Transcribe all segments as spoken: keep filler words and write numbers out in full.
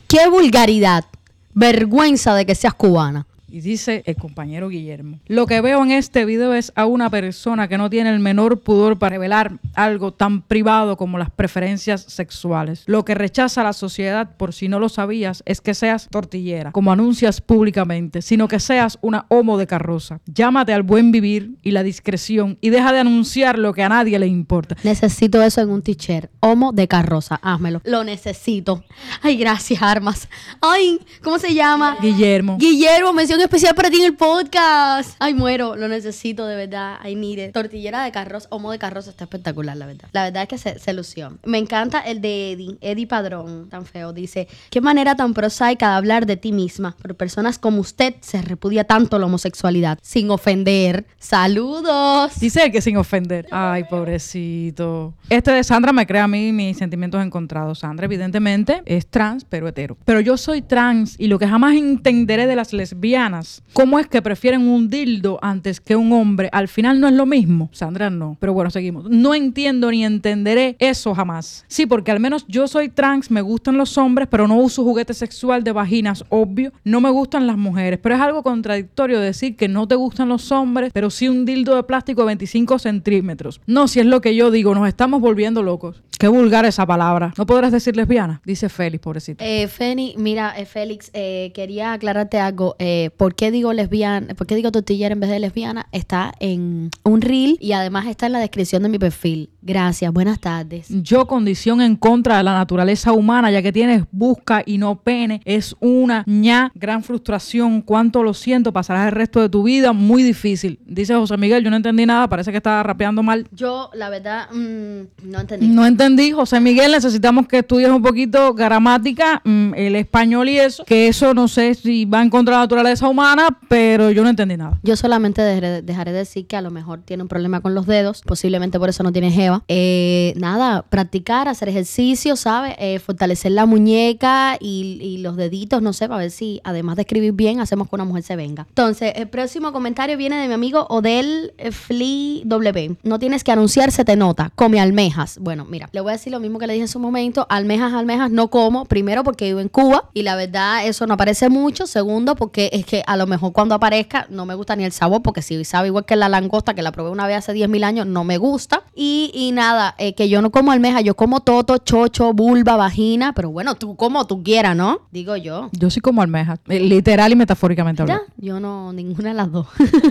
¡Qué vulgaridad! Vergüenza de que seas cubana. Y dice el compañero Guillermo: lo que veo en este video es a una persona que no tiene el menor pudor para revelar algo tan privado como las preferencias sexuales. Lo que rechaza la sociedad, por si no lo sabías, es que seas tortillera, como anuncias públicamente, sino que seas una homo de carroza. Llámate al buen vivir y la discreción y deja de anunciar lo que a nadie le importa. Necesito eso en un t-shirt. Homo de carroza, házmelo. Lo necesito. Ay, gracias, Armas. Ay, ¿cómo se llama? Guillermo. Guillermo, mención especial para ti en el podcast. Ay, muero, lo necesito de verdad. I need it. Tortillera de carroza, homo de carroza, está espectacular, la verdad. La verdad es que se, se lució. Me encanta el de Eddie, Eddie Padrón, tan feo. Dice: qué manera tan prosaica de hablar de ti misma. Por personas como usted se repudia tanto la homosexualidad. Sin ofender. Saludos. Dice él que sin ofender. Ay, pobrecito. Este de Sandra me crea a mí mis sentimientos encontrados. Sandra evidentemente es trans, pero hetero. Pero yo soy trans y lo que jamás entenderé de las lesbianas, ¿cómo es que prefieren un dildo antes que un hombre? Al final no es lo mismo. Sandra no. Pero bueno, seguimos. No entiendo ni entenderé eso jamás. Sí, porque al menos yo soy trans, me gustan los hombres, pero no uso juguete sexual de vaginas, obvio. No me gustan las mujeres. Pero es algo contradictorio decir que no te gustan los hombres, pero sí un dildo de plástico de veinticinco centímetros. No, si es lo que yo digo, nos estamos volviendo locos. Qué vulgar esa palabra. ¿No podrás decir lesbiana? Dice Félix, pobrecito. Eh, Feni, mira, eh, Félix, eh, quería aclararte algo. Eh, ¿Por qué digo lesbiana? ¿Por qué digo tortillera en vez de lesbiana? Está en un reel y además está en la descripción de mi perfil. Gracias, buenas tardes. Yo, condición en contra de la naturaleza humana, ya que tienes busca y no pene, es una ña, gran frustración. Cuánto lo siento, pasarás el resto de tu vida muy difícil. Dice José Miguel, yo no entendí nada, parece que estaba rapeando mal. Yo, la verdad, mmm, no entendí. No entendí, José Miguel, necesitamos que estudies un poquito gramática, mmm, el español y eso, que eso no sé si va en contra de la naturaleza humana, pero yo no entendí nada. Yo solamente dejaré, dejaré de decir que a lo mejor tiene un problema con los dedos, posiblemente por eso no tiene jeva. Eh, nada, practicar, hacer ejercicio, ¿sabes? Eh, fortalecer la muñeca y, y los deditos, no sé, para ver si además de escribir bien, hacemos que una mujer se venga. Entonces, el próximo comentario viene de mi amigo Odel Fli W. No tienes que anunciar, se te nota. Come almejas. Bueno, mira, le voy a decir lo mismo que le dije en su momento. Almejas, almejas no como. Primero, porque vivo en Cuba y la verdad eso no aparece mucho. Segundo, porque es que a lo mejor cuando aparezca no me gusta ni el sabor, porque si sabe igual que la langosta, que la probé una vez hace diez mil años, no me gusta. Y, y nada, eh, que yo no como almeja, yo como toto, chocho, vulva, vagina, pero bueno, tú como tú quieras, ¿no? Digo yo. Yo sí como almeja, eh, literal y metafóricamente hablando. ¿Ya? Yo no, ninguna de las dos.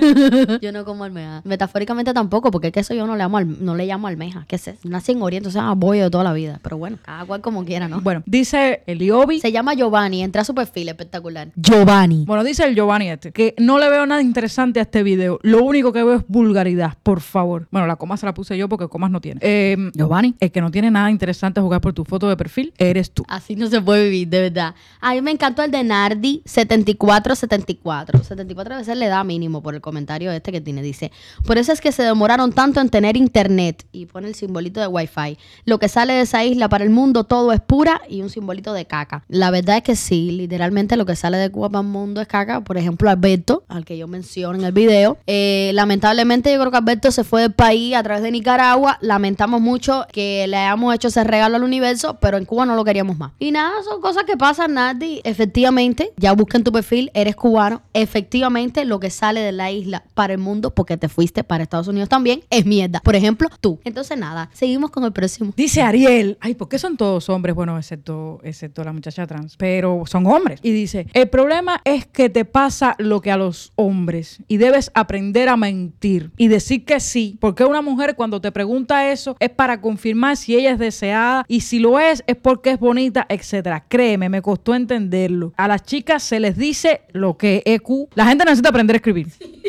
Yo no como almeja. Metafóricamente tampoco, porque es que eso yo no le llamo, al, no le llamo almeja. ¿Qué es eso? Nací en Oriente, o sea, bollo de toda la vida. Pero bueno, cada cual como quiera, ¿no? Bueno, dice Eliobi. Se llama Giovanni, entra a su perfil, espectacular. Giovanni. Bueno, dice el Giovanni este, que no le veo nada interesante a este video. Lo único que veo es vulgaridad, por favor. Bueno, la coma se la puse yo porque comas no tiene. Eh, Giovanni, el que no tiene nada interesante a jugar por tu foto de perfil, eres tú. Así no se puede vivir, de verdad. A mí me encantó el de Nardi setenta y cuatro setenta y cuatro. setenta y cuatro veces le da mínimo por el comentario este que tiene. Dice: por eso es que se demoraron tanto en tener internet. Y pone el simbolito de Wi-Fi. Lo que sale de esa isla para el mundo todo es pura y un simbolito de caca. La verdad es que sí, literalmente lo que sale de Cuba para el mundo es caca. Por ejemplo, Alberto, al que yo menciono en el video. Eh, lamentablemente yo creo que Alberto se fue del país a través de Nicaragua. Lamentamos mucho que le hayamos hecho ese regalo al universo, pero en Cuba no lo queríamos más. Y nada, son cosas que pasan, Nardi. Efectivamente, ya busca en tu perfil, eres cubano. Efectivamente, lo que sale de la isla para el mundo, porque te fuiste para Estados Unidos también, es mierda. Por ejemplo, tú. Entonces nada, seguimos con el próximo. Dice Ariel, ay, ¿por qué son todos hombres? Bueno, excepto, excepto la muchacha trans, pero son hombres. Y dice: el problema es que te pasa lo que a los hombres y debes aprender a mentir y decir que sí, porque una mujer cuando te pregunta eso es para confirmar si ella es deseada y si lo es, es porque es bonita, etcétera. Créeme, me costó entenderlo. A las chicas se les dice lo que es E Q. La gente necesita aprender a escribir.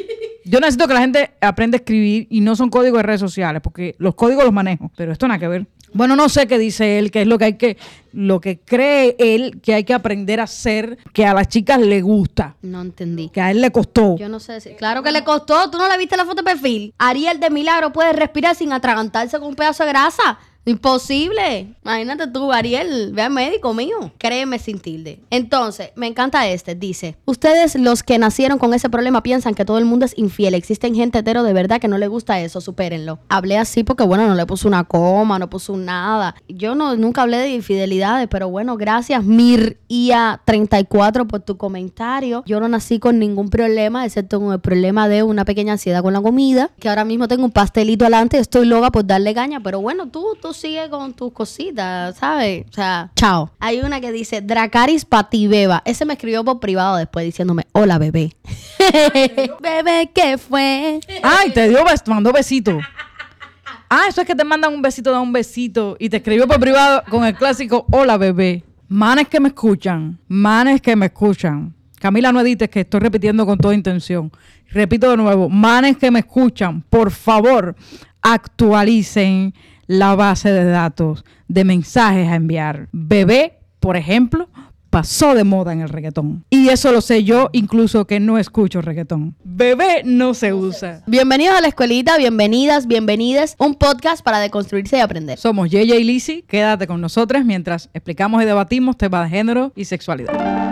Yo necesito que la gente aprenda a escribir y no son códigos de redes sociales, porque los códigos los manejo, pero esto nada que ver. Bueno, no sé qué dice él, qué es lo que hay que, lo que cree él que hay que aprender a hacer, que a las chicas le gusta. No entendí. Que a él le costó. Yo no sé decir. Claro que le costó. ¿Tú no le viste la foto de perfil? Ariel de milagro puede respirar sin atragantarse con un pedazo de grasa. Imposible. Imagínate tú, Ariel, ve al médico mío. Créeme sin tilde. Entonces, me encanta este. Dice, ustedes los que nacieron con ese problema piensan que todo el mundo es infiel. Existen gente hetero de verdad que no le gusta eso. Supérenlo. Hablé así porque, bueno, no le puse una coma, no puse un nada. Yo no, nunca hablé de infidelidades, pero bueno, gracias, Mir I A treinta y cuatro, por tu comentario. Yo no nací con ningún problema, excepto con el problema de una pequeña ansiedad con la comida, que ahora mismo tengo un pastelito adelante, estoy loca por darle caña, pero bueno, tú, tú sigue con tus cositas, ¿sabes? O sea, chao. Hay una que dice, Dracaris Patibeba. Ese me escribió por privado después diciéndome, hola, bebé. Bebé, ¿qué fue? Ay, te dio, te mandó besito. Ah, eso es que te mandan un besito, da un besito y te escribió por privado con el clásico, hola, bebé. Manes que me escuchan, manes que me escuchan. Camila, no edites, que estoy repitiendo con toda intención. Repito de nuevo, manes que me escuchan, por favor, actualicen la base de datos de mensajes a enviar. Bebé, por ejemplo, pasó de moda en el reggaetón. Y eso lo sé yo, incluso que no escucho reggaetón. Bebé no se usa. Bienvenidos a la escuelita, bienvenidas, bienvenides. Un podcast para deconstruirse y aprender. Somos Yeya y Lizzy. Quédate con nosotras mientras explicamos y debatimos temas de género y sexualidad.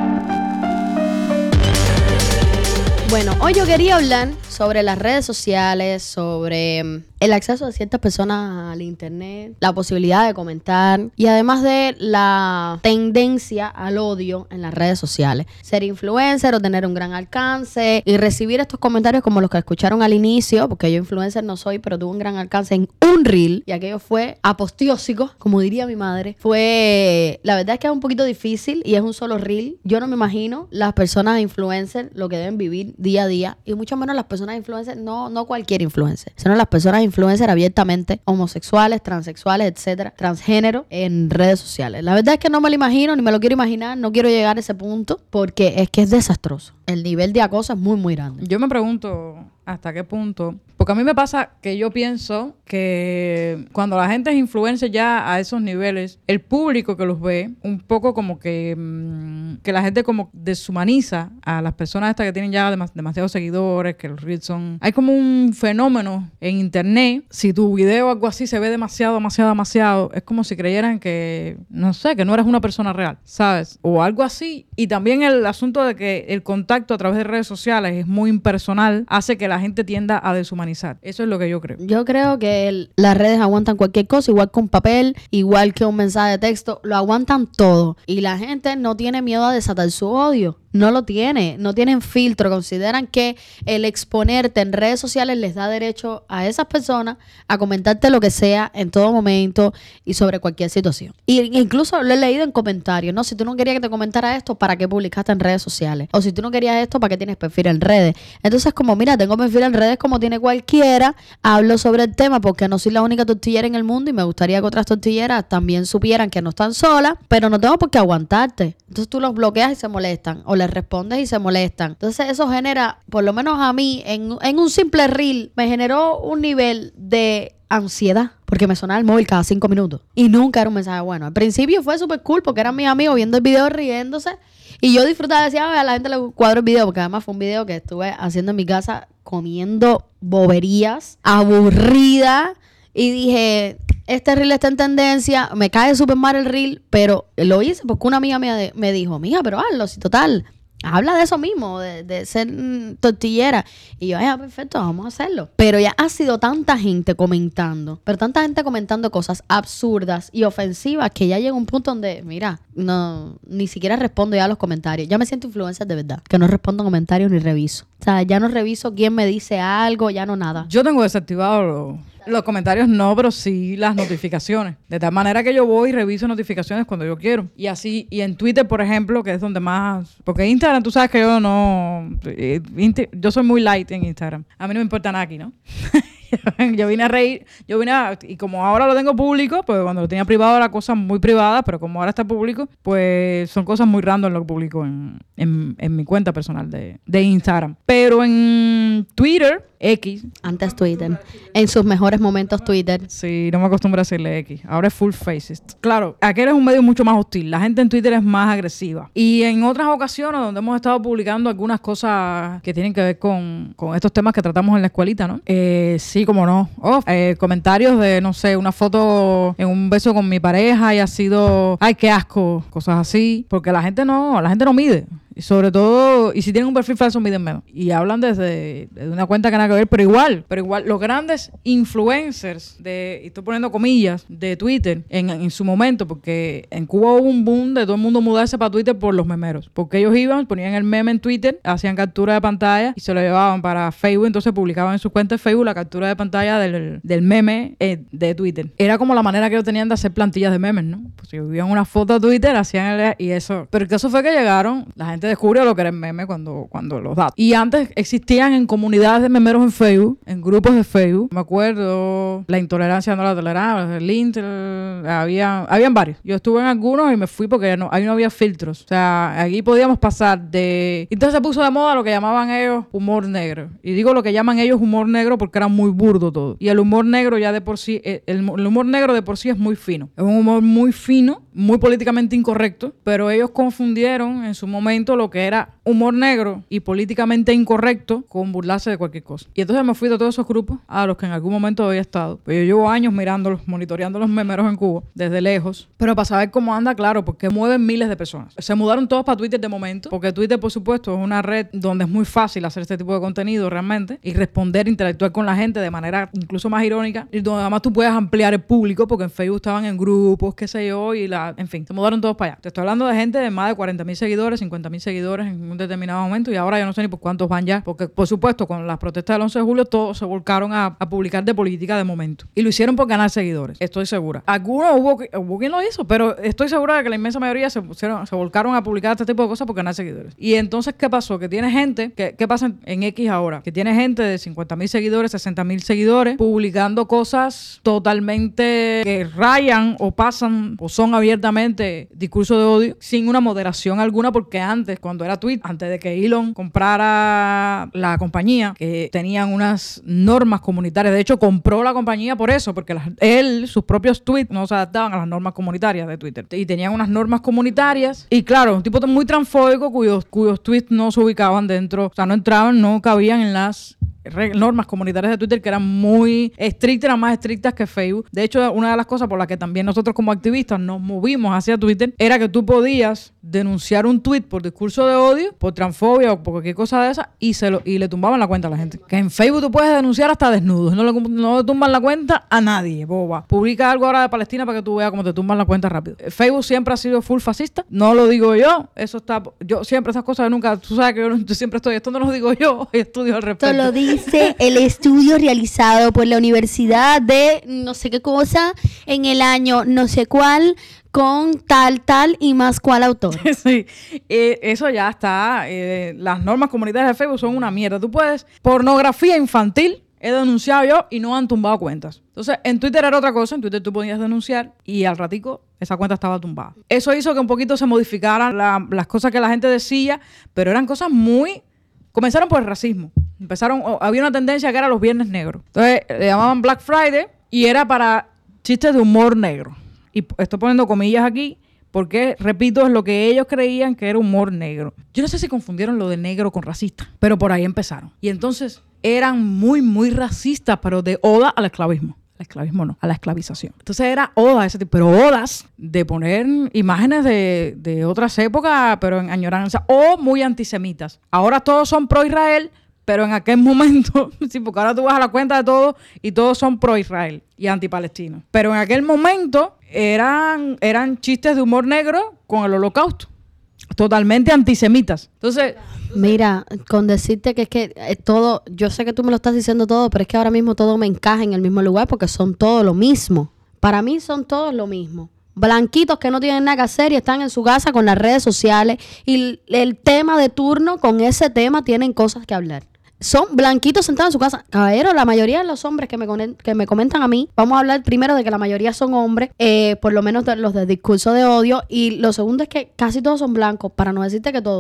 Bueno, hoy yo quería hablar sobre las redes sociales, sobre el acceso de ciertas personas al internet, la posibilidad de comentar y además de la tendencia al odio en las redes sociales. Ser influencer o tener un gran alcance y recibir estos comentarios como los que escucharon al inicio, porque yo influencer no soy, pero tuve un gran alcance en un reel y aquello fue aposteósico, como diría mi madre. Fue, la verdad es que es un poquito difícil y es un solo reel. Yo no me imagino las personas influencer lo que deben vivir día a día y mucho menos las personas influencers, no, no cualquier influencer, sino las personas influencers abiertamente homosexuales, transexuales, etcétera, transgénero en redes sociales. La verdad es que no me lo imagino ni me lo quiero imaginar, no quiero llegar a ese punto porque es que es desastroso. El nivel de acoso es muy, muy grande. Yo me pregunto hasta qué punto, porque a mí me pasa que yo pienso que cuando la gente es influencer ya a esos niveles, el público que los ve, un poco como que, mmm, que la gente como deshumaniza a las personas estas que tienen ya demas- demasiados seguidores, que los reels son... Hay como un fenómeno en internet, si tu video o algo así se ve demasiado, demasiado, demasiado, es como si creyeran que, no sé, que no eres una persona real, ¿sabes? O algo así. Y también el asunto de que el contacto a través de redes sociales es muy impersonal, hace que la gente tienda a deshumanizar. Eso es lo que yo creo. Yo creo que el, las redes aguantan cualquier cosa, igual que un papel, igual que un mensaje de texto, lo aguantan todo. Y la gente no tiene miedo a desatar su odio. No lo tiene, no tienen filtro. Consideran que el exponerte en redes sociales les da derecho a esas personas a comentarte lo que sea en todo momento y sobre cualquier situación. Y incluso lo he leído en comentarios, ¿no? Si tú no querías que te comentara esto, ¿para qué publicaste en redes sociales? O si tú no querías esto, ¿para qué tienes perfil en redes? Entonces, como mira, tengo perfil en redes como tiene cualquiera, hablo sobre el tema porque no soy la única tortillera en el mundo y me gustaría que otras tortilleras también supieran que no están solas, pero no tengo por qué aguantarte. Entonces tú los bloqueas y se molestan, o les respondes y se molestan. Entonces eso genera, por lo menos a mí, en, en un simple reel, me generó un nivel de ansiedad, porque me sonaba el móvil cada cinco minutos y nunca era un mensaje bueno. Al principio fue súper cool porque eran mis amigos viendo el video riéndose y yo disfrutaba, decía, a la gente le cuadro el video, porque además fue un video que estuve haciendo en mi casa comiendo boberías, aburrida, y dije, este reel está en tendencia, me cae súper mal el reel, pero lo hice porque una amiga me, me dijo, mija, pero hazlo, si total, habla de eso mismo, de, de ser mm, tortillera. Y yo, ya, perfecto, vamos a hacerlo. Pero ya ha sido tanta gente comentando, pero tanta gente comentando cosas absurdas y ofensivas que ya llega un punto donde, mira, no, ni siquiera respondo ya a los comentarios. Ya me siento influencer de verdad, que no respondo comentarios ni reviso. O sea, ya no reviso quién me dice algo, ya no nada. Yo tengo desactivado los, los comentarios, no, pero sí las notificaciones. De tal manera que yo voy y reviso notificaciones cuando yo quiero. Y así, y en Twitter, por ejemplo, que es donde más... Porque Instagram, tú sabes que yo no... Yo soy muy light en Instagram. A mí no me importa nada aquí, ¿no? Yo vine a reír, yo vine a, y como ahora lo tengo público, pues cuando lo tenía privado era cosa muy privada, pero como ahora está público, pues son cosas muy random lo que publico en, en, en mi cuenta personal de, de Instagram. Pero en Twitter, X. Antes Twitter. En sus mejores momentos Twitter. Sí, no me acostumbro a decirle X. Ahora es full facist. Claro, aquel es un medio mucho más hostil. La gente en Twitter es más agresiva. Y en otras ocasiones donde hemos estado publicando algunas cosas que tienen que ver con, con estos temas que tratamos en la escuelita, ¿no? Eh, sí, como no. Oh, eh, comentarios de, no sé, una foto en un beso con mi pareja y ha sido, ay, qué asco, cosas así. Porque la gente no, la gente no mide. Y sobre todo, y si tienen un perfil falso, miden menos. Y hablan desde, desde una cuenta que nada que ver, pero igual, pero igual, los grandes influencers de, y estoy poniendo comillas, de Twitter en, en su momento, porque en Cuba hubo un boom de todo el mundo mudarse para Twitter por los memeros. Porque ellos iban, ponían el meme en Twitter, hacían captura de pantalla y se lo llevaban para Facebook, entonces publicaban en su cuenta de Facebook la captura de pantalla del, del meme eh, de Twitter. Era como la manera que ellos tenían de hacer plantillas de memes, ¿no? Pues si subían una foto a Twitter, hacían el, y eso. Pero el caso fue que llegaron, la gente descubrió lo que era el meme cuando, cuando los datos. Y antes existían en comunidades de memeros en Facebook, en grupos de Facebook. Me acuerdo, la intolerancia no la toleraba, el Intel, había, habían varios. Yo estuve en algunos y me fui porque no, ahí no había filtros. O sea, aquí podíamos pasar de... Entonces se puso de moda lo que llamaban ellos humor negro. Y digo lo que llaman ellos humor negro porque era muy burdo todo. Y el humor negro ya de por sí, el, el humor negro de por sí es muy fino. Es un humor muy fino, muy políticamente incorrecto, pero ellos confundieron en su momento lo que era humor negro y políticamente incorrecto con burlarse de cualquier cosa. Y entonces me fui de todos esos grupos a los que en algún momento había estado. Pues yo llevo años mirándolos, monitoreando los memeros en Cuba, desde lejos, pero para saber cómo anda, claro, porque mueven miles de personas. Se mudaron todos para Twitter de momento, porque Twitter, por supuesto, es una red donde es muy fácil hacer este tipo de contenido realmente y responder, interactuar con la gente de manera incluso más irónica, y donde además tú puedes ampliar el público, porque en Facebook estaban en grupos, qué sé yo, y la, en fin, se mudaron todos para allá. Te estoy hablando de gente de más de cuarenta mil seguidores, cincuenta mil seguidores en un determinado momento, y ahora yo no sé ni por cuántos van ya, porque por supuesto con las protestas del once de julio todos se volcaron a, a publicar de política de momento, y lo hicieron por ganar seguidores, estoy segura. Algunos hubo, hubo quien lo hizo, pero estoy segura de que la inmensa mayoría se, pusieron, se volcaron a publicar este tipo de cosas por ganar seguidores. Y entonces, ¿qué pasó? Que tiene gente, que, ¿qué pasa en, en X ahora? Que tiene gente de cincuenta mil seguidores, sesenta mil seguidores, publicando cosas totalmente que rayan o pasan o son abiertamente discurso de odio sin una moderación alguna, porque antes, cuando era Twitter, antes de que Elon comprara la compañía, que tenían unas normas comunitarias, de hecho compró la compañía por eso, porque las, él, sus propios tweets no se adaptaban a las normas comunitarias de Twitter, y tenían unas normas comunitarias, y claro, un tipo muy transfóbico cuyos, cuyos tweets no se ubicaban dentro, o sea, no entraban, no cabían en las normas comunitarias de Twitter, que eran muy estrictas, eran más estrictas que Facebook. De hecho, una de las cosas por las que también nosotros como activistas nos movimos hacia Twitter era que tú podías denunciar un tweet por discurso de odio, por transfobia o por cualquier cosa de esa, y se lo y le tumbaban la cuenta a la gente. Que en Facebook tú puedes denunciar hasta desnudos, no le, no le tumban la cuenta a nadie, boba. Publica algo ahora de Palestina para que tú veas cómo te tumban la cuenta rápido. Facebook siempre ha sido full fascista, no lo digo yo, eso está, yo siempre esas cosas nunca, tú sabes que yo, yo siempre estoy, esto no lo digo yo, estudio al respecto. Esto lo dice el estudio realizado por la Universidad de no sé qué cosa en el año no sé cuál, con tal, tal y más cual autor. Sí, eh, eso ya está. Eh, las normas comunitarias de Facebook son una mierda. Tú puedes, pornografía infantil, he denunciado yo y no han tumbado cuentas. Entonces, en Twitter era otra cosa. En Twitter tú podías denunciar y al ratico esa cuenta estaba tumbada. Eso hizo que un poquito se modificaran la, las cosas que la gente decía, pero eran cosas muy... Comenzaron por el racismo. Empezaron, había una tendencia que era los viernes negros. Entonces, le llamaban Black Friday y era para chistes de humor negro. Y estoy poniendo comillas aquí porque, repito, es lo que ellos creían que era humor negro. Yo no sé si confundieron lo de negro con racista, pero por ahí empezaron. Y entonces eran muy, muy racistas, pero de oda al esclavismo. Al esclavismo no, a la esclavización. Entonces era oda ese tipo, pero odas de poner imágenes de, de otras épocas, pero en añoranza, o muy antisemitas. Ahora todos son pro-Israel, pero en aquel momento, sí, porque ahora tú vas a la cuenta de todos y todos son pro-Israel y anti-palestinos. Pero en aquel momento eran, eran chistes de humor negro con el holocausto. Totalmente antisemitas. Entonces... Mira, con decirte que es que eh, todo, yo sé que tú me lo estás diciendo todo, pero es que ahora mismo todo me encaja en el mismo lugar porque son todos lo mismo. Para mí son todos lo mismo. Blanquitos que no tienen nada que hacer y están en su casa con las redes sociales y el, el tema de turno, con ese tema tienen cosas que hablar. Son blanquitos sentados en su casa. Caballero, la mayoría de los hombres que me, que me comentan a mí, vamos a hablar primero de que la mayoría son hombres, eh, por lo menos de los de discurso de odio, y lo segundo es que casi todos son blancos, para no decirte que todos.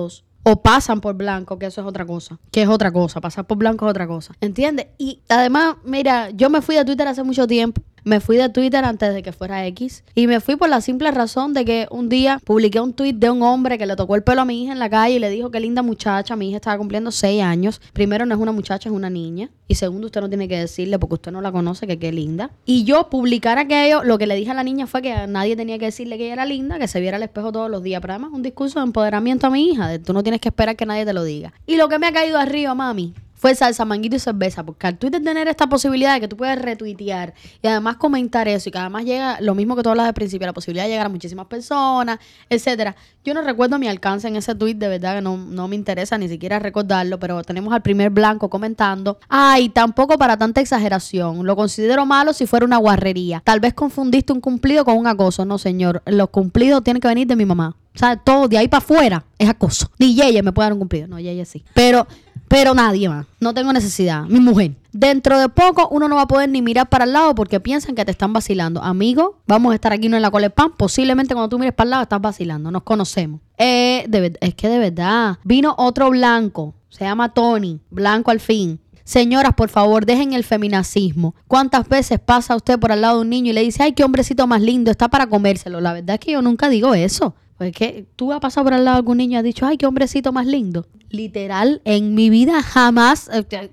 o pasan por blanco, que eso es otra cosa, que es otra cosa, pasar por blanco es otra cosa, ¿entiendes? Y además, mira, yo me fui de Twitter hace mucho tiempo. Me fui de Twitter antes de que fuera X. Y me fui por la simple razón de que un día publiqué un tweet de un hombre que le tocó el pelo a mi hija en la calle y le dijo qué linda muchacha. Mi hija estaba cumpliendo seis años. Primero, no es una muchacha, es una niña. Y segundo, usted no tiene que decirle porque usted no la conoce que qué linda. Y yo publicar aquello, lo que le dije a la niña fue que a nadie tenía que decirle que ella era linda, que se viera al espejo todos los días. Pero además un discurso de empoderamiento a mi hija. De, tú no tienes que esperar que nadie te lo diga. Y lo que me ha caído arriba, mami, fue salsa, manguito y cerveza, porque al Twitter tener esta posibilidad de que tú puedes retuitear y además comentar eso y que además llega lo mismo que tú hablas al principio, la posibilidad de llegar a muchísimas personas, etcétera. Yo no recuerdo mi alcance en ese tweet, de verdad que no, no me interesa ni siquiera recordarlo, pero tenemos al primer blanco comentando: ay, tampoco para tanta exageración, lo considero malo si fuera una guarrería, tal vez confundiste un cumplido con un acoso. No, señor, los cumplidos tienen que venir de mi mamá, o sea, todo de ahí para afuera es acoso. Ni Yeye me puede dar un cumplido, no, Yeye sí, pero... Pero nadie más. No tengo necesidad. Mi mujer. Dentro de poco uno no va a poder ni mirar para el lado porque piensan que te están vacilando. Amigo, vamos a estar aquí no en la cola de pan. Posiblemente cuando tú mires para el lado estás vacilando. Nos conocemos. Eh, de, es que de verdad. Vino otro blanco. Se llama Tony. Blanco al fin. Señoras, por favor, dejen el feminacismo. ¿Cuántas veces pasa usted por al lado de un niño y le dice: ay, qué hombrecito más lindo, está para comérselo? La verdad es que yo nunca digo eso. Pues que tú has pasado por al lado de algún niño y has dicho: ay, qué hombrecito más lindo. Literal, en mi vida jamás.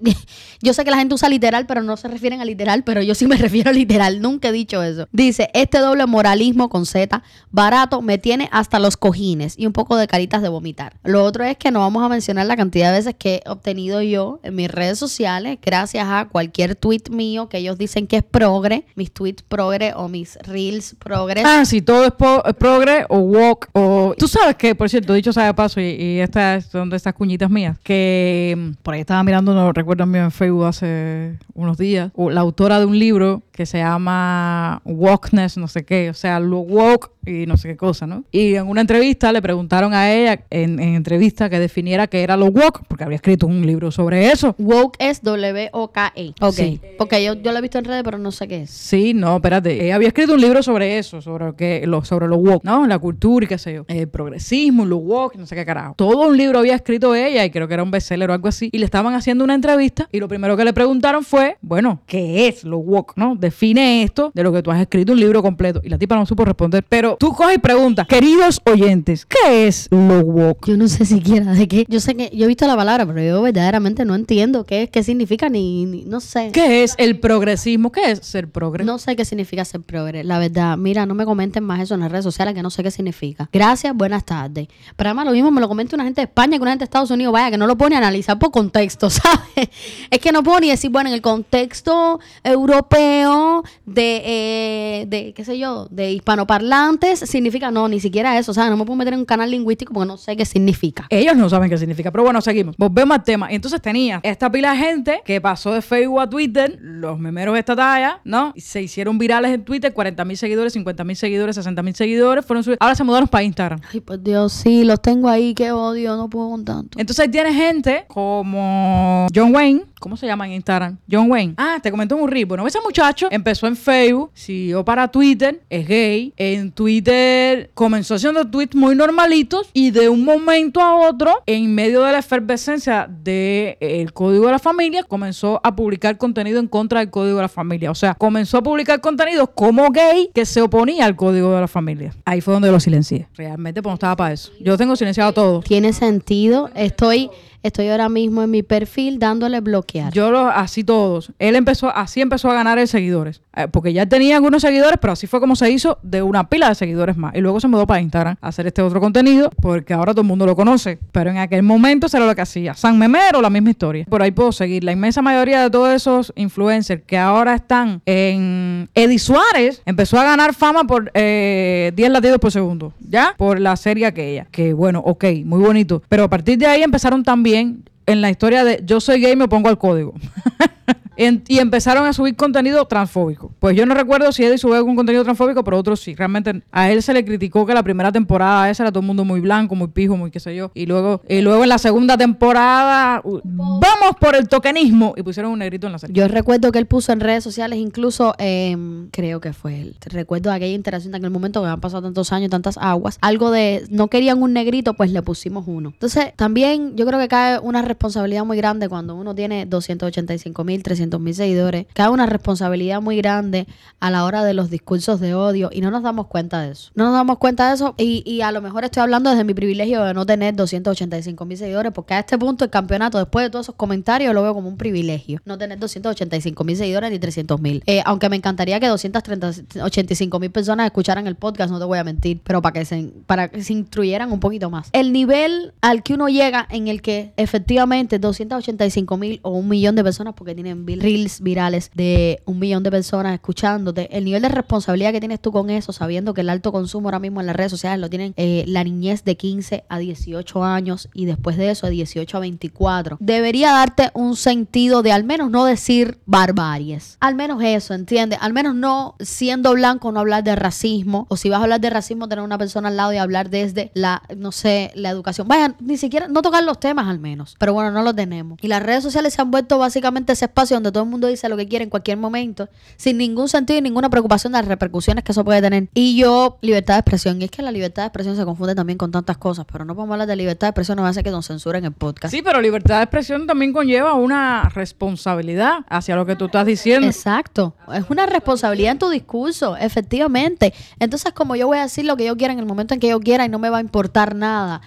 Yo sé que la gente usa literal, pero no se refieren a literal, pero yo sí me refiero a literal. Nunca he dicho eso. Dice: este doble moralismo con Z, barato, me tiene hasta los cojines y un poco de caritas de vomitar. Lo otro es que no vamos a mencionar la cantidad de veces que he obtenido yo en mis redes sociales, gracias a cualquier tweet mío que ellos dicen que es progre, mis tweets progre o mis reels progre. Ah, sí, todo es po- progre o woke o... Tú sabes que, por cierto, dicho sea de paso, y, y estas son de estas cuñitas mías, que mm, por ahí estaba mirando, no recuerdo mío en Facebook hace unos días, o la autora de un libro que se llama Wokeness, no sé qué, o sea, lo woke y no sé qué cosa, ¿no? Y en una entrevista le preguntaron a ella, en, en entrevista, que definiera qué era lo woke, porque había escrito un libro sobre eso. Woke es W O K E. Ok, Sí. porque yo, yo lo he visto en redes, pero no sé qué es. Sí, no, espérate. Ella había escrito un libro sobre eso, sobre que, lo, sobre lo woke, ¿no? La cultura y qué sé yo. El progresismo, lo woke, no sé qué carajo. Todo un libro había escrito ella y creo que era un bestseller o algo así. Y le estaban haciendo una entrevista y lo primero que le preguntaron fue, bueno, ¿qué es lo woke, no? Define esto de lo que tú has escrito un libro completo. Y la tipa no supo responder. Pero tú coges y preguntas, queridos oyentes, ¿qué es lo woke? Yo no sé siquiera de qué. Yo sé que yo he visto la palabra, pero yo verdaderamente no entiendo qué es, qué significa, ni, ni no sé. ¿Qué es el progresismo? ¿Qué es ser progre? No sé qué significa ser progre, la verdad. Mira, no me comenten más eso en las redes sociales, que no sé qué significa. Gracias, buenas tardes. Pero además lo mismo me lo comenta una gente de España que una gente de Estados Unidos. Vaya, que no lo pone a analizar por contexto, ¿sabes? Es que no puedo ni decir, bueno, en el contexto europeo de, eh, de qué sé yo, de hispanoparlantes, significa no, ni siquiera eso. O sea, no me puedo meter en un canal lingüístico porque no sé qué significa. Ellos no saben qué significa, pero bueno, seguimos. Volvemos al tema. Y entonces tenía esta pila de gente que pasó de Facebook a Twitter, los memeros de esta talla, ¿no? Y se hicieron virales en Twitter, cuarenta mil seguidores, cincuenta mil seguidores, sesenta mil seguidores, fueron subidos. Ahora se mudaron para Instagram. Ay, por Dios, sí, los tengo ahí, qué odio, no puedo con tanto. Entonces ahí tiene gente como John Wayne. ¿Cómo se llama en Instagram? John Wayne. Ah, te comentó en un reel. Bueno, ese muchacho empezó en Facebook, siguió para Twitter, es gay. En Twitter comenzó haciendo tweets muy normalitos y de un momento a otro, en medio de la efervescencia del Código de la Familia, comenzó a publicar contenido en contra del Código de la Familia. O sea, comenzó a publicar contenido como gay que se oponía al Código de la Familia. Ahí fue donde lo silencié. Realmente, pues no estaba para eso. Yo tengo silenciado todo. Tiene sentido. Estoy... Estoy ahora mismo en mi perfil dándole bloquear. Yo lo así todos. Él empezó, así empezó a ganar el seguidores. Eh, porque ya tenía algunos seguidores, pero así fue como se hizo de una pila de seguidores más. Y luego se mudó para Instagram a hacer este otro contenido, porque ahora todo el mundo lo conoce. Pero en aquel momento eso era lo que hacía. San Memero, la misma historia. Por ahí puedo seguir. La inmensa mayoría de todos esos influencers que ahora están en... Eddie Suárez empezó a ganar fama por eh, diez latidos por segundo. ¿Ya? Por la serie aquella. Que bueno, ok, muy bonito. Pero a partir de ahí empezaron también en la historia de yo soy gay, me opongo al código. En, y empezaron a subir contenido transfóbico. Pues yo no recuerdo si Eddie subió algún contenido transfóbico, pero otros sí. Realmente a él se le criticó que la primera temporada esa era todo el mundo muy blanco, muy pijo, muy qué sé yo. Y luego, y luego en la segunda temporada, uh, vamos por el tokenismo. Y pusieron un negrito en la serie. Yo recuerdo que él puso en redes sociales, incluso, eh, creo que fue él. Recuerdo aquella interacción de aquel momento que han pasado tantos años, tantas aguas. Algo de, no querían un negrito, pues le pusimos uno. Entonces, también yo creo que cae una responsabilidad muy grande cuando uno tiene doscientos ochenta y cinco mil, trescientos mil seguidores. Cae una responsabilidad muy grande a la hora de los discursos de odio y no nos damos cuenta de eso. No nos damos cuenta de eso y, y a lo mejor estoy hablando desde mi privilegio de no tener doscientos ochenta y cinco mil seguidores, porque a este punto el campeonato, después de todos esos comentarios, lo veo como un privilegio. No tener doscientos ochenta y cinco mil seguidores ni trescientos mil. Eh, aunque me encantaría que doscientas ochenta y cinco mil personas escucharan el podcast, no te voy a mentir, pero para que se, para que se instruyeran un poquito más. El nivel al que uno llega en el que efectivamente doscientas ochenta y cinco mil o un millón de personas, porque tienen reels virales de un millón de personas escuchándote, el nivel de responsabilidad que tienes tú con eso, sabiendo que el alto consumo ahora mismo en las redes sociales lo tienen eh, la niñez de quince a dieciocho años y después de eso de dieciocho a veinticuatro, debería darte un sentido de al menos no decir barbaries, al menos eso, ¿entiendes? Al menos no, siendo blanco, no hablar de racismo, o si vas a hablar de racismo, tener una persona al lado y hablar desde la, no sé, la educación. Vayan, ni siquiera, no tocar los temas al menos, pero bueno, no los tenemos. Y las redes sociales se han vuelto básicamente ese espacio donde todo el mundo dice lo que quiere en cualquier momento, sin ningún sentido y ninguna preocupación de las repercusiones que eso puede tener. Y yo, libertad de expresión, y es que la libertad de expresión se confunde también con tantas cosas, pero no podemos hablar de libertad de expresión, no va a hacer que nos censuren el podcast. Sí, pero libertad de expresión también conlleva una responsabilidad hacia lo que tú estás diciendo. Exacto, es una responsabilidad en tu discurso, efectivamente. Entonces, como yo voy a decir lo que yo quiera en el momento en que yo quiera y no me va a importar nada.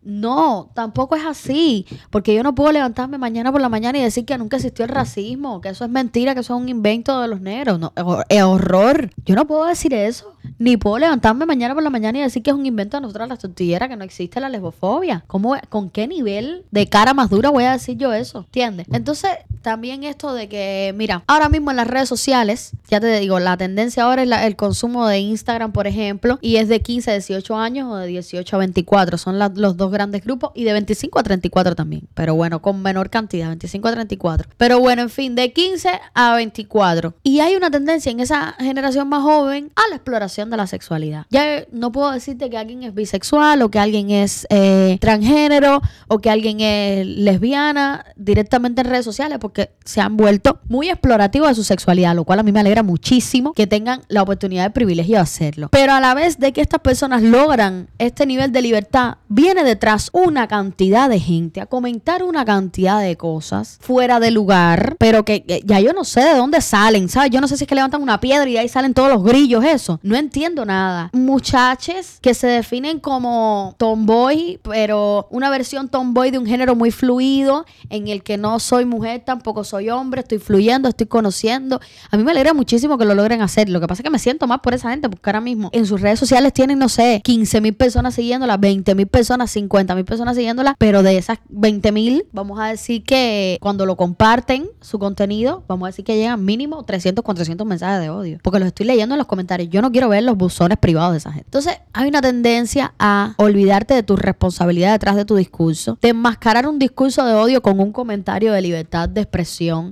No, tampoco es así, porque yo no puedo levantarme mañana por la mañana y decir que nunca existió el racismo, que eso es mentira, que eso es un invento de los negros. No, es horror. Yo no puedo decir eso, ni puedo levantarme mañana por la mañana y decir que es un invento de nosotras las tortilleras, que no existe la lesbofobia. ¿Cómo, con qué nivel de cara más dura voy a decir yo eso? ¿Entiendes? Entonces, también esto de que, mira, ahora mismo en las redes sociales, ya te digo, la tendencia ahora es la, el consumo de Instagram, por ejemplo, y es de quince a dieciocho años o de dieciocho a veinticuatro, son la, los dos grandes grupos, y de veinticinco a treinta y cuatro también, pero bueno, con menor cantidad, veinticinco a treinta y cuatro, pero bueno, en fin, de quince a veinticuatro, y hay una tendencia en esa generación más joven a la exploración de la sexualidad. Ya no puedo decirte que alguien es bisexual o que alguien es eh, transgénero o que alguien es lesbiana directamente en redes sociales, porque se han vuelto muy explorativos de su sexualidad, lo cual a mí me alegra muchísimo que tengan la oportunidad de privilegio de hacerlo, pero a la vez de que estas personas logran este nivel de libertad, viene detrás una cantidad de gente a comentar una cantidad de cosas fuera de lugar, pero que, que ya yo no sé de dónde salen, ¿sabes? Yo no sé si es que levantan una piedra y ahí salen todos los grillos, eso. No entiendo nada. Muchaches que se definen como tomboy, pero una versión tomboy de un género muy fluido, en el que no soy mujer, tampoco soy hombre, estoy fluyendo, estoy conociendo. A mí me alegra muchísimo que lo logren hacer. Lo que pasa es que me siento más por esa gente, porque ahora mismo en sus redes sociales tienen, no sé, quince mil personas siguiéndola, veinte mil personas, cincuenta mil personas siguiéndola, pero de esas veinte mil, vamos a decir que cuando lo comparten, su contenido, vamos a decir que llegan mínimo trescientos, cuatrocientos mensajes de odio, porque los estoy leyendo en los comentarios. Yo no quiero ver los buzones privados de esa gente. Entonces, hay una tendencia a olvidarte de tu responsabilidad detrás de tu discurso, de enmascarar un discurso de odio con un comentario de libertad de expresión,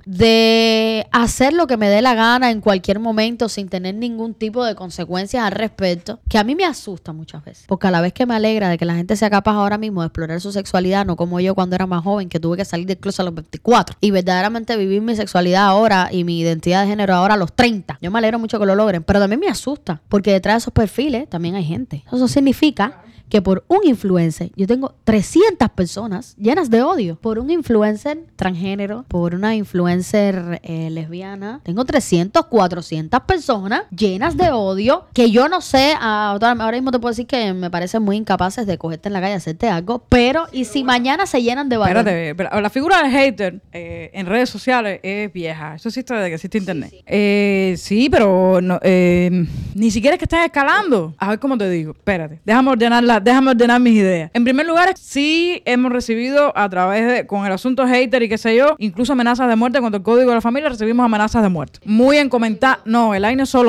de hacer lo que me dé la gana en cualquier momento sin tener ningún tipo de consecuencias al respecto, que a mí me asusta muchas veces, porque a la vez que me alegra de que la gente sea capaz ahora mismo de explorar su sexualidad, no como yo cuando era más joven, que tuve que salir del closet a los veinticuatro y verdaderamente vivir mi sexualidad ahora y mi identidad de género ahora a los treinta. Yo me alegro mucho que lo logren, pero también me asusta, porque detrás de esos perfiles también hay gente. Eso significa que por un influencer, yo tengo trescientas personas llenas de odio. Por un influencer transgénero, por una influencer eh, lesbiana, tengo trescientas, cuatrocientas personas llenas de odio, que yo no sé, ahora mismo te puedo decir que me parecen muy incapaces de cogerte en la calle y hacerte algo, pero y si mañana se llenan de valor. Espérate, espérate, la figura del hater eh, en redes sociales es vieja. Eso existe desde que existe internet. Sí, sí. Eh, sí pero no, eh, ni siquiera es que estén escalando. A ver cómo te digo. Espérate, déjame ordenarla. Déjame ordenar mis ideas. En primer lugar, sí hemos recibido a través de, con el asunto hater y qué sé yo, incluso amenazas de muerte contra el Código de la Familia, recibimos amenazas de muerte. Muy en comentar, no, el A I N E solo no.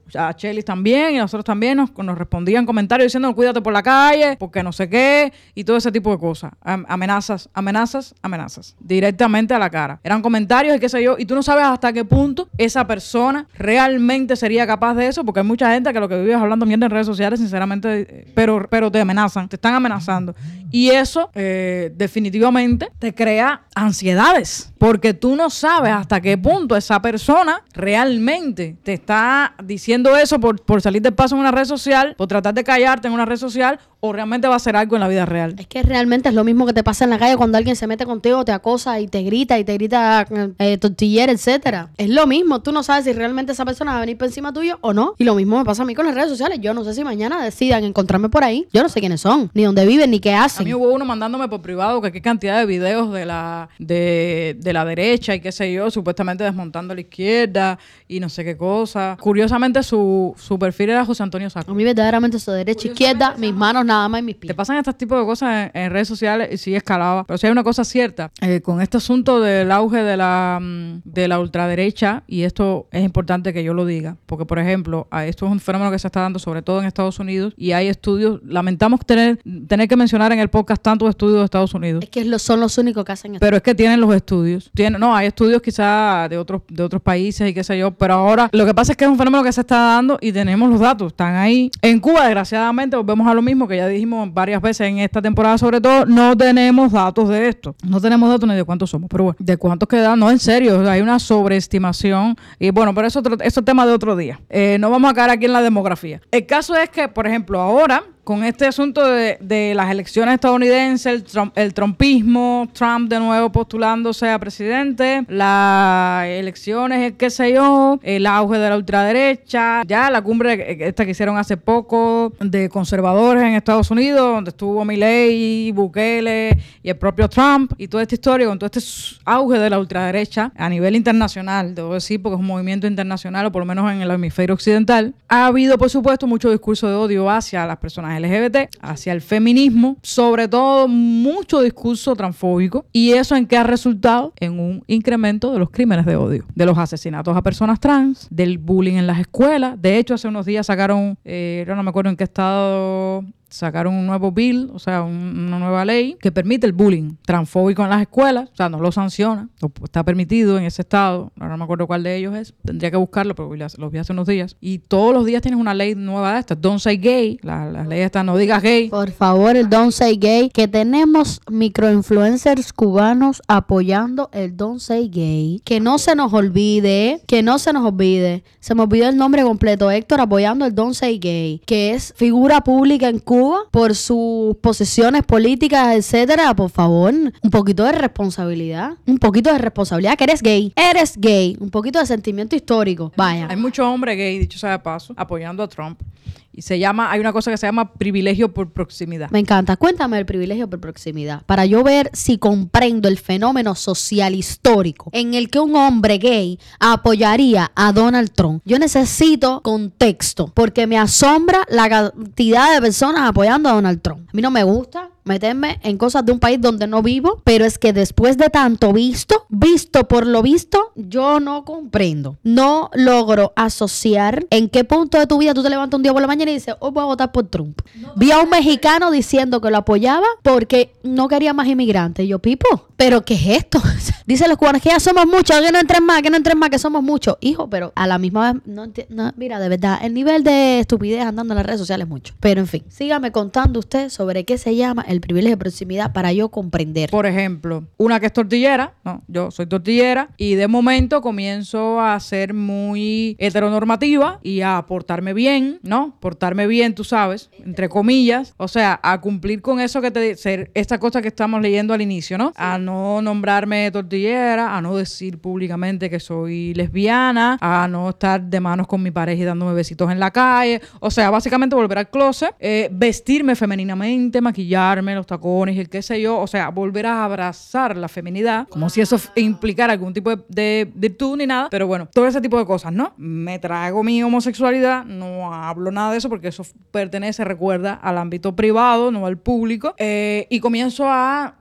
a Chelis también, y nosotros también nos, nos respondían comentarios diciendo cuídate por la calle, porque no sé qué, y todo ese tipo de cosas. Am- amenazas, amenazas, amenazas. Directamente a la cara. Eran comentarios y qué sé yo, y tú no sabes hasta qué punto esa persona realmente sería capaz de eso, porque hay mucha gente que lo que vive es hablando mierda en redes sociales, sinceramente, pero, pero te amenazan, te están amenazando. Y eso eh, definitivamente te crea ansiedades, porque tú no sabes hasta qué punto esa persona realmente te está diciendo eso por, por salir del paso en una red social, por tratar de callarte en una red social, o realmente va a hacer algo en la vida real. Es que realmente es lo mismo que te pasa en la calle cuando alguien se mete contigo, te acosa y te grita y te grita eh, tortillera, etcétera. Es lo mismo, tú no sabes si realmente esa persona va a venir por encima tuyo o no. Y lo mismo me pasa a mí con las redes sociales. Yo no sé si mañana decidan encontrarme por ahí. Yo no sé quiénes son, ni dónde viven, ni qué hacen. A mí hubo uno mandándome por privado que qué cantidad de videos de la de, de la derecha y qué sé yo, supuestamente desmontando a la izquierda y no sé qué cosa. Curiosamente su, su perfil era José Antonio Saco. A mí verdaderamente soy derecha, izquierda, mis manos nada más y mis pies. Te pasan estos tipos de cosas en, en redes sociales y sí escalaba. Pero si hay una cosa cierta, eh, con este asunto del auge de la, de la ultraderecha, y esto es importante que yo lo diga, porque por ejemplo, esto es un fenómeno que se está dando sobre todo en Estados Unidos y hay estudios, lamentamos tener, tener que mencionar en el podcast tantos estudios de Estados Unidos. Es que lo, son los únicos que hacen esto. Pero es que tienen los estudios. Tienen, no, hay estudios quizás de otros, de otros países y qué sé yo, pero ahora lo que pasa es que es un fenómeno que se está dando y tenemos los datos, están ahí. En Cuba, desgraciadamente, volvemos a lo mismo que ya dijimos varias veces en esta temporada, sobre todo, no tenemos datos de esto. No tenemos datos ni de cuántos somos, pero bueno, de cuántos quedan, no, en serio, hay una sobreestimación y bueno, pero eso, eso es tema de otro día. Eh, no vamos a caer aquí en la demografía. El caso es que, por ejemplo, ahora con este asunto de, de las elecciones estadounidenses, el, Trump, el trumpismo, Trump de nuevo postulándose a presidente, las elecciones, qué sé yo, el auge de la ultraderecha, ya la cumbre esta que hicieron hace poco de conservadores en Estados Unidos, donde estuvo Milley, Bukele y el propio Trump, y toda esta historia con todo este auge de la ultraderecha a nivel internacional, debo decir, porque es un movimiento internacional, o por lo menos en el hemisferio occidental, ha habido, por supuesto, mucho discurso de odio hacia las personas L G B T, hacia el feminismo, sobre todo mucho discurso transfóbico. ¿Y eso en qué ha resultado? En un incremento de los crímenes de odio, de los asesinatos a personas trans, del bullying en las escuelas. De hecho, hace unos días sacaron, eh, no me acuerdo en qué estado, sacaron un nuevo bill, o sea, un, una nueva ley que permite el bullying transfóbico en las escuelas, o sea, no lo sanciona, lo, está permitido en ese estado, ahora no me acuerdo cuál de ellos es, tendría que buscarlo, pero lo vi hace unos días, y todos los días tienes una ley nueva de estas, Don't Say Gay, la, la ley esta, no digas gay. Por favor, el Don't Say Gay, que tenemos microinfluencers cubanos apoyando el Don't Say Gay, que no se nos olvide, que no se nos olvide, se me olvidó el nombre completo, Héctor apoyando el Don't Say Gay, que es figura pública en Cuba, por sus posiciones políticas, etcétera. Por favor, un poquito de responsabilidad, un poquito de responsabilidad, que eres gay, eres gay, un poquito de sentimiento histórico, vaya. Hay muchos hombres gay, dicho sea de paso, apoyando a Trump. Y se llama, hay una cosa que se llama privilegio por proximidad. Me encanta. Cuéntame el privilegio por proximidad, para yo ver si comprendo el fenómeno social histórico en el que un hombre gay apoyaría a Donald Trump. Yo necesito contexto, porque me asombra la cantidad de personas apoyando a Donald Trump. A mí no me gusta meterme en cosas de un país donde no vivo, pero es que después de tanto visto, visto por lo visto, yo no comprendo. No logro asociar en qué punto de tu vida tú te levantas un día por la mañana y dices, hoy voy a votar por Trump. No, Vi a un mexicano diciendo que lo apoyaba porque no quería más inmigrantes. Y yo, Pipo, ¿pero qué es esto? Dicen los cubanos que ya somos muchos, que no entren más, que no entren más, que somos muchos. Hijo, pero a la misma vez, no, no, mira, de verdad, el nivel de estupidez andando en las redes sociales es mucho. Pero en fin, sígame contando usted sobre qué se llama el privilegio de proximidad para yo comprender. Por ejemplo, una que es tortillera, no, yo soy tortillera y de momento comienzo a ser muy heteronormativa y a portarme bien, ¿no? Portarme bien, tú sabes, entre comillas, o sea, a cumplir con eso que te ser esta cosa que estamos leyendo al inicio, ¿no? Sí. A no nombrarme tortillera, a no decir públicamente que soy lesbiana, a no estar de manos con mi pareja y dándome besitos en la calle, o sea, básicamente volver al closet, eh, vestirme femeninamente, maquillarme, los tacones y el qué sé yo, o sea, volver a abrazar la feminidad, como si eso implicara algún tipo de, de virtud ni nada, pero bueno, todo ese tipo de cosas, ¿no? Me trago mi homosexualidad, no hablo nada de eso porque eso pertenece, recuerda, al ámbito privado, no al público, eh, y comienzo a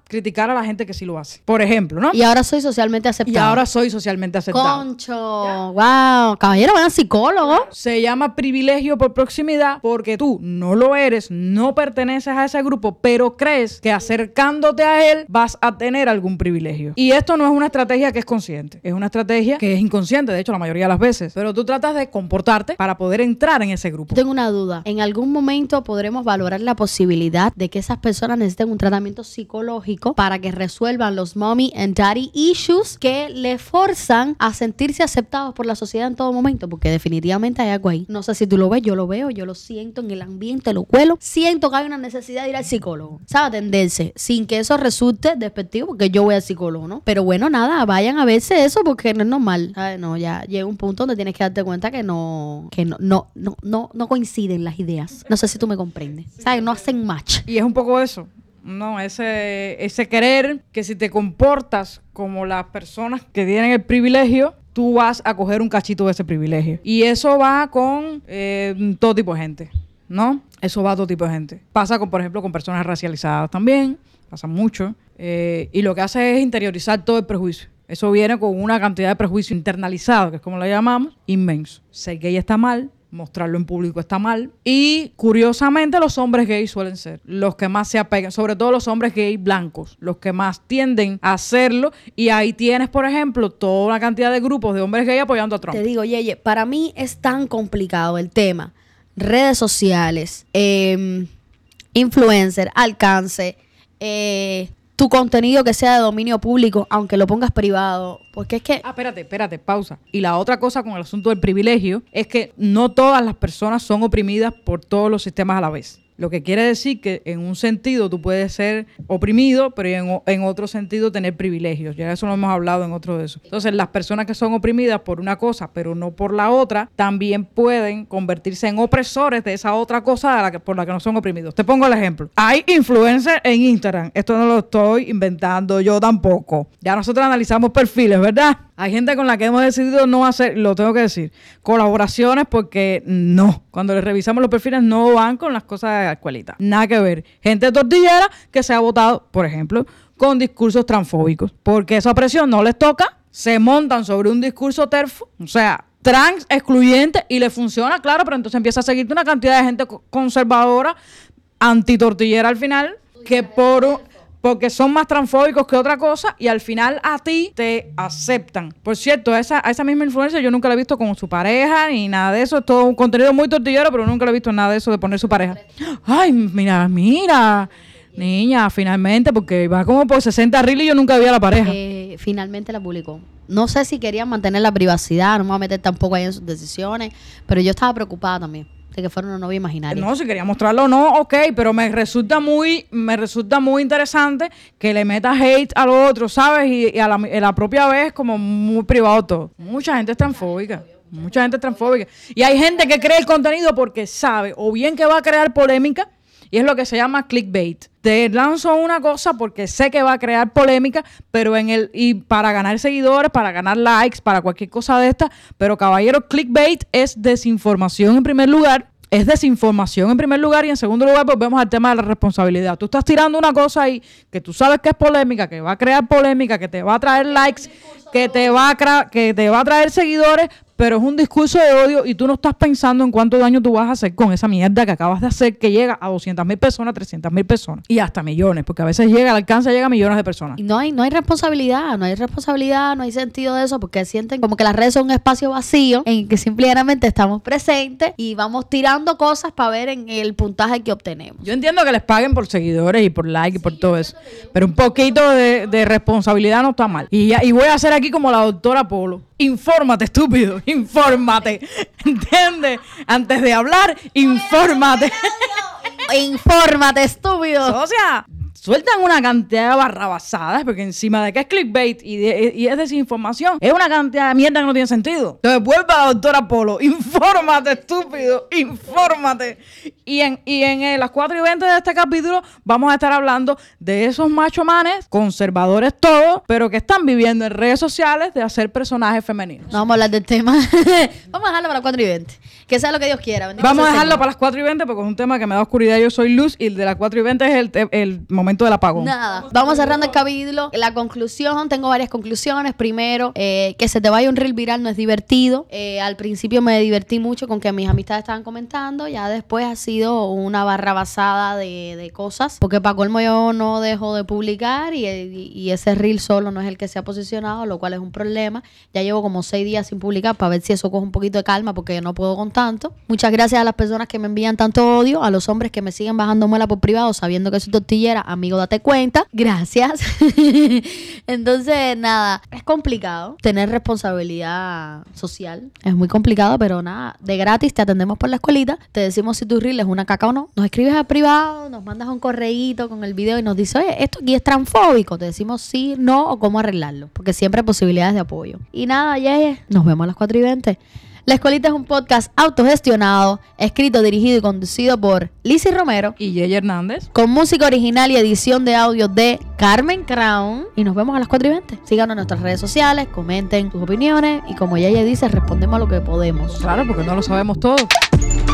criticar a la gente que sí lo hace. Por ejemplo, ¿no? Y ahora soy socialmente aceptado. Y ahora soy socialmente aceptado. Concho, wow. Caballero, bueno, psicólogo. Se llama privilegio por proximidad porque tú no lo eres, no perteneces a ese grupo, pero crees que acercándote a él vas a tener algún privilegio. Y esto no es una estrategia que es consciente, es una estrategia que es inconsciente, de hecho, la mayoría de las veces. Pero tú tratas de comportarte para poder entrar en ese grupo. Tengo una duda. ¿En algún momento podremos valorar la posibilidad de que esas personas necesiten un tratamiento psicológico para que resuelvan los mommy and daddy issues que le forzan a sentirse aceptados por la sociedad en todo momento? Porque definitivamente hay algo ahí. No sé si tú lo ves, yo lo veo, yo lo siento en el ambiente, lo cuelo. Siento que hay una necesidad de ir al psicólogo. ¿Sabe? Atenderse. Sin que eso resulte despectivo, porque yo voy al psicólogo, ¿no? Pero bueno, nada, vayan a verse eso porque no es normal. ¿Sabes? No, ya llega un punto donde tienes que darte cuenta que no, que no, no, no, no, no coinciden las ideas. No sé si tú me comprendes. ¿Sabes? No hacen match. Y es un poco eso. No, ese, ese querer que si te comportas como las personas que tienen el privilegio, tú vas a coger un cachito de ese privilegio. Y eso va con eh, todo tipo de gente, ¿no? Eso va a todo tipo de gente. Pasa, con, por ejemplo, con personas racializadas también. Pasa mucho. Eh, y lo que hace es interiorizar todo el prejuicio. Eso viene con una cantidad de prejuicio internalizado, que es como lo llamamos, inmenso. Ser gay está mal. Mostrarlo en público está mal. Y curiosamente los hombres gays suelen ser los que más se apegan, sobre todo los hombres gays blancos, los que más tienden a hacerlo. Y ahí tienes, por ejemplo, toda una cantidad de grupos de hombres gays apoyando a Trump. Te digo, Yeye, para mí es tan complicado el tema. Redes sociales, eh, influencer, alcance, eh, tu contenido que sea de dominio público, aunque lo pongas privado, porque es que... Ah, espérate, espérate, pausa. Y la otra cosa con el asunto del privilegio es que no todas las personas son oprimidas por todos los sistemas a la vez. Lo que quiere decir que en un sentido tú puedes ser oprimido, pero en, en otro sentido tener privilegios. Ya eso lo hemos hablado en otro de eso. Entonces, las personas que son oprimidas por una cosa, pero no por la otra, también pueden convertirse en opresores de esa otra cosa a la que, por la que no son oprimidos. Te pongo el ejemplo. Hay influencers en Instagram. Esto no lo estoy inventando yo tampoco. Ya nosotros analizamos perfiles, ¿verdad? Hay gente con la que hemos decidido no hacer, lo tengo que decir, colaboraciones porque no. Cuando les revisamos los perfiles no van con las cosas de la escuelita. Nada que ver. Gente tortillera que se ha votado, por ejemplo, con discursos transfóbicos. Porque esa presión no les toca, se montan sobre un discurso terfo, o sea, trans, excluyente, y le funciona, claro, pero entonces empieza a seguirte una cantidad de gente conservadora, antitortillera al final, que por... porque son más transfóbicos que otra cosa y al final a ti te aceptan. Por cierto, a esa, a esa misma influencia yo nunca la he visto con su pareja ni nada de eso. Es todo un contenido muy tortillero, pero nunca la he visto nada de eso de poner su pareja. Ay, mira, mira, niña, finalmente, porque va como por sesenta reels y yo nunca vi a la pareja. Eh, finalmente la publicó. No sé si querían mantener la privacidad, no me voy a meter tampoco ahí en sus decisiones, pero yo estaba preocupada también de que fuera una novia imaginaria. No, si quería mostrarlo o no, ok, pero me resulta muy, me resulta muy interesante que le metas hate al otro, ¿sabes? Y, y a, la, a la propia vez como muy privado todo. Mucha gente es transfóbica. Mucha gente es transfóbica. Y hay gente que cree el contenido porque sabe o bien que va a crear polémica, y es lo que se llama clickbait. Te lanzo una cosa porque sé que va a crear polémica, pero en el y para ganar seguidores, para ganar likes, para cualquier cosa de esta. Pero caballero, clickbait es desinformación en primer lugar. Es desinformación en primer lugar y en segundo lugar volvemos al tema de la responsabilidad. Tú estás tirando una cosa ahí que tú sabes que es polémica, que va a crear polémica, que te va a traer likes, que te va a, cra- que te va a traer seguidores, pero es un discurso de odio y tú no estás pensando en cuánto daño tú vas a hacer con esa mierda que acabas de hacer, que llega a doscientas mil personas, trescientas mil personas y hasta millones, porque a veces llega, al alcance llega a millones de personas. Y no hay, no hay responsabilidad, no hay responsabilidad, no hay sentido de eso, porque sienten como que las redes son un espacio vacío en que simplemente estamos presentes y vamos tirando cosas para ver en el puntaje que obtenemos. Yo entiendo que les paguen por seguidores y por like y por todo eso, pero un poquito de, de responsabilidad no está mal. Y, ya, y voy a hacer aquí como la doctora Polo. Infórmate, estúpido, infórmate. ¿Entiendes? Antes de hablar, infórmate. Infórmate, estúpido. O sea, sueltan una cantidad de barrabasadas, porque encima de que es clickbait y, de, y es desinformación, es una cantidad de mierda que no tiene sentido. Entonces vuelve a la doctora Polo, infórmate, estúpido, infórmate. Y en, y en eh, las cuatro y veinte de este capítulo vamos a estar hablando de esos macho manes, conservadores todos, pero que están viviendo en redes sociales de hacer personajes femeninos. No vamos a hablar del tema. Vamos a dejarlo para las cuatro y veinte. Que sea lo que Dios quiera. Bendito Vamos a sea el dejarlo Señor. para las cuatro y veinte porque es un tema que me da oscuridad. Yo soy luz y el de las cuatro y veinte es el, te- el momento momento del apagón. Nada, vamos cerrando el capítulo. La conclusión, tengo varias conclusiones. Primero, eh, que se te vaya un reel viral no es divertido. Eh, al principio me divertí mucho con que mis amistades estaban comentando. Ya después ha sido una barra basada de, de cosas. Porque para colmo yo no dejo de publicar y, y, y ese reel solo no es el que se ha posicionado, lo cual es un problema. Ya llevo como seis días sin publicar para ver si eso coge un poquito de calma porque no puedo con tanto. Muchas gracias a las personas que me envían tanto odio, a los hombres que me siguen bajando muela por privado sabiendo que soy tortillera. Amigo, date cuenta. Gracias. Entonces, nada, es complicado tener responsabilidad social. Es muy complicado, pero nada, de gratis te atendemos por la escuelita. Te decimos si tu reel es una caca o no. Nos escribes al privado, nos mandas un correíto con el video y nos dices, oye, esto aquí es transfóbico. Te decimos sí, no o cómo arreglarlo. Porque siempre hay posibilidades de apoyo. Y nada, yeah, yeah. Nos vemos a las cuatro y veinte. La Escuelita es un podcast autogestionado, escrito, dirigido y conducido por Lizzy Romero y Yeye Hernández, con música original y edición de audio de Carmen Crown. Y nos vemos a las cuatro y veinte. Síganos en nuestras redes sociales, comenten sus opiniones y como Yeye dice, respondemos a lo que podemos. Claro, porque no lo sabemos todo.